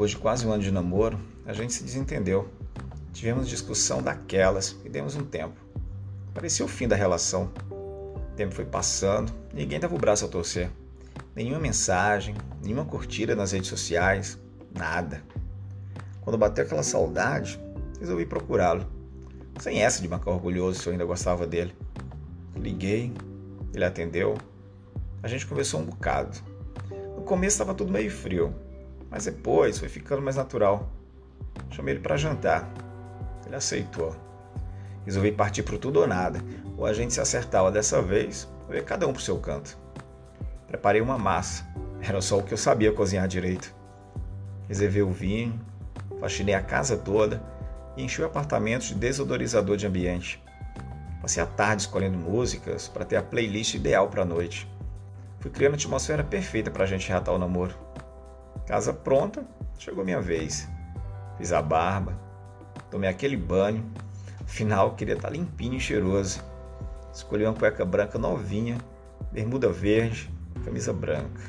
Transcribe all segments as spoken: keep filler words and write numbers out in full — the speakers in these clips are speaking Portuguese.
Depois de quase um ano de namoro, a gente se desentendeu. Tivemos discussão daquelas e demos um tempo. Parecia o fim da relação. O tempo foi passando, ninguém dava o braço a torcer. Nenhuma mensagem, nenhuma curtida nas redes sociais, nada. Quando bateu aquela saudade, resolvi procurá-lo. Sem essa de marcar orgulhoso se eu ainda gostava dele. Liguei, ele atendeu. A gente conversou um bocado. No começo estava tudo meio frio, mas depois foi ficando mais natural. Chamei ele para jantar. Ele aceitou. Resolvi partir pro tudo ou nada. Ou a gente se acertava dessa vez, ou ia cada um pro seu canto. Preparei uma massa. Era só o que eu sabia cozinhar direito. Reservei o vinho, faxinei a casa toda e enchi o apartamento de desodorizador de ambiente. Passei a tarde escolhendo músicas para ter a playlist ideal para a noite. Fui criando a atmosfera perfeita para a gente reatar o namoro. Casa pronta, chegou minha vez. Fiz a barba, tomei aquele banho. Afinal, queria estar limpinho e cheiroso. Escolhi uma cueca branca novinha, bermuda verde, camisa branca.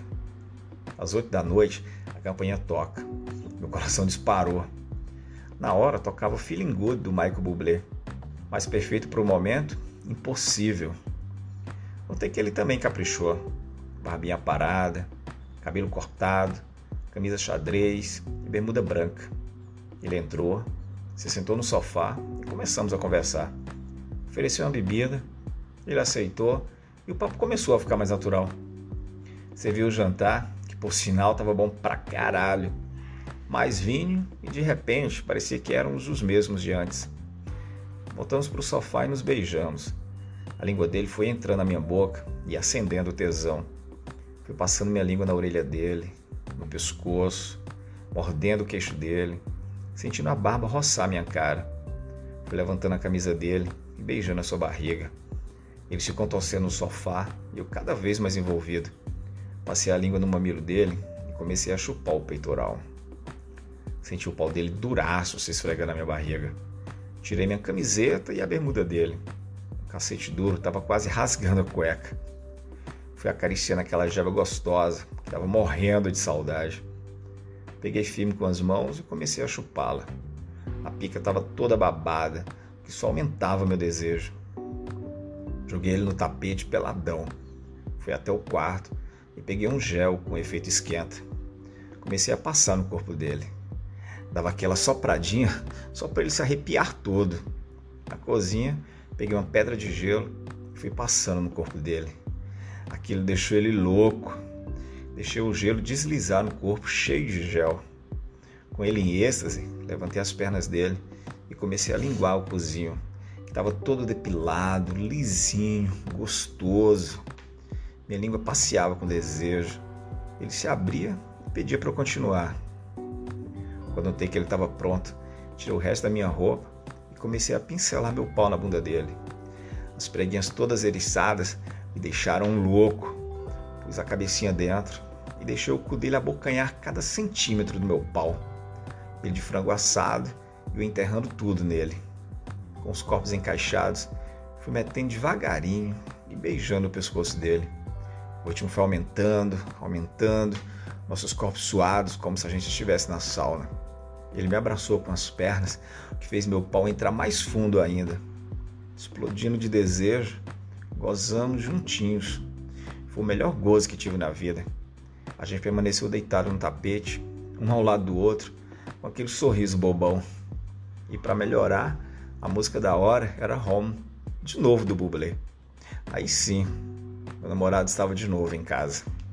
Às oito da noite, a campainha toca. Meu coração disparou. Na hora, tocava o Feeling Good do Michael Bublé. Mas perfeito para o momento, impossível. Notei que ele também caprichou. Barbinha parada, cabelo cortado, camisa xadrez e bermuda branca. Ele entrou, se sentou no sofá e começamos a conversar. Ofereci uma bebida, ele aceitou e o papo começou a ficar mais natural. Serviu o jantar, que por sinal estava bom pra caralho. Mais vinho e de repente parecia que éramos os mesmos de antes. Voltamos para o sofá e nos beijamos. A língua dele foi entrando na minha boca e acendendo o tesão. Fui passando minha língua na orelha dele, no pescoço, mordendo o queixo dele, sentindo a barba roçar minha cara. Fui levantando a camisa dele e beijando a sua barriga. Ele se contorcendo no sofá e eu cada vez mais envolvido. Passei a língua no mamilo dele e comecei a chupar o peitoral. Senti o pau dele duraço se esfregando na minha barriga. Tirei minha camiseta e a bermuda dele. O cacete duro estava quase rasgando a cueca. Fui acariciando aquela jeba gostosa, que estava morrendo de saudade. Peguei firme com as mãos e comecei a chupá-la. A pica estava toda babada, o que só aumentava meu desejo. Joguei ele no tapete peladão. Fui até o quarto e peguei um gel com efeito esquenta. Comecei a passar no corpo dele. Dava aquela sopradinha só para ele se arrepiar todo. Na cozinha, peguei uma pedra de gelo e fui passando no corpo dele. Aquilo deixou ele louco. Deixei o gelo deslizar no corpo cheio de gel. Com ele em êxtase, levantei as pernas dele e comecei a linguar o cozinho, que estava todo depilado, lisinho, gostoso. Minha língua passeava com desejo. Ele se abria e pedia para eu continuar. Quando notei que ele estava pronto, tirei o resto da minha roupa e comecei a pincelar meu pau na bunda dele. As preguinhas todas eriçadas me deixaram louco. Pus a cabecinha dentro e deixei o cu dele abocanhar cada centímetro do meu pau. Ele de frango assado e eu enterrando tudo nele. Com os corpos encaixados, fui metendo devagarinho e beijando o pescoço dele. O ritmo foi aumentando, aumentando, nossos corpos suados como se a gente estivesse na sauna. Ele me abraçou com as pernas, o que fez meu pau entrar mais fundo ainda. Explodindo de desejo, gozamos juntinhos. Foi o melhor gozo que tive na vida. A gente permaneceu deitado no tapete, um ao lado do outro, com aquele sorriso bobão. E para melhorar, a música da hora era Home, de novo do Bublé. Aí sim, meu namorado estava de novo em casa.